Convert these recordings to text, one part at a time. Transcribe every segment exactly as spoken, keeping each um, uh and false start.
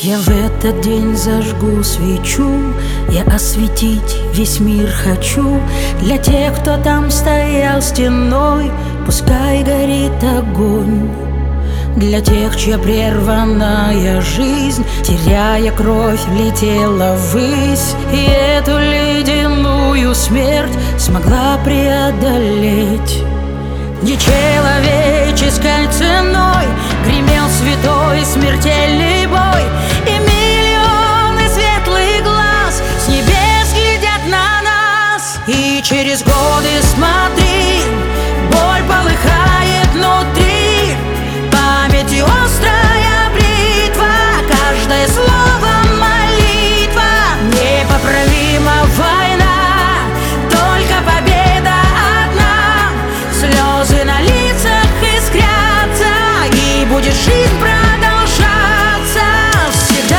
Я в этот день зажгу свечу, я осветить весь мир хочу. Для тех, кто там стоял стеной, пускай горит огонь. Для тех, чья прерванная жизнь, теряя кровь, летела ввысь, и эту ледяную смерть смогла преодолеть. Нечеловеческой ценой гремел святой смертельный бой, и миллионы светлых глаз с небес глядят на нас. И через годы смотри, боль полыхает внутри, память и острая бритва, каждое слово молитва. Непоправима война, только победа одна. Слезы на лицах искрятся, и будет жизнь продолжаться всегда.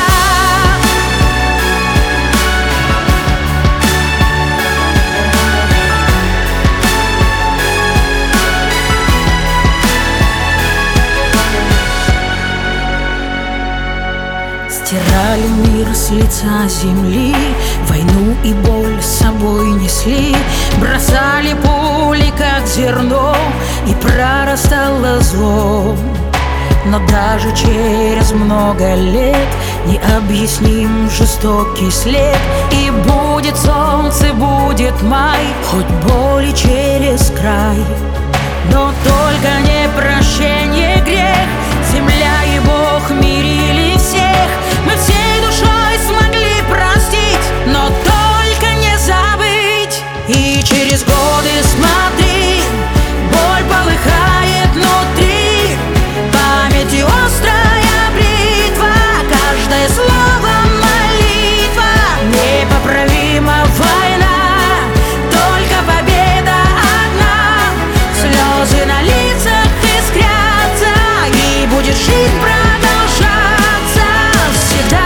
Стирали мир с лица земли, войну и боль с собой несли, бросали пули, как зерно, и прорастало зло. Но даже через много лет необъясним жестокий след, и будет солнце, будет май, хоть боли через край. Но только не прощение грех, земля и Бог мирили всех. Мы всей душой смогли простить, но только не забыть. И через годы смотри, боль полыхает внутри, память и острая бритва, каждое слово молитва. Непоправима война, только победа одна. Слезы на лицах искрятся, и будет жизнь продолжаться всегда.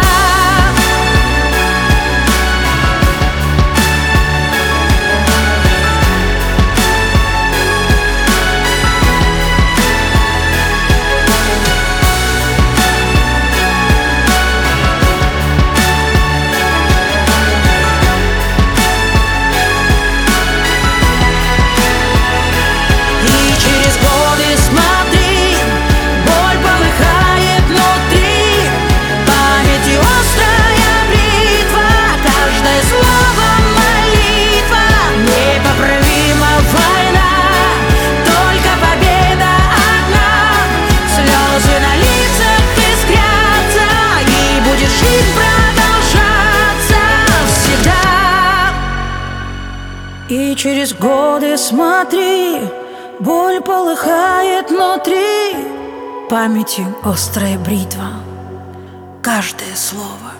И через годы смотри, боль полыхает внутри, памятью острая бритва, каждое слово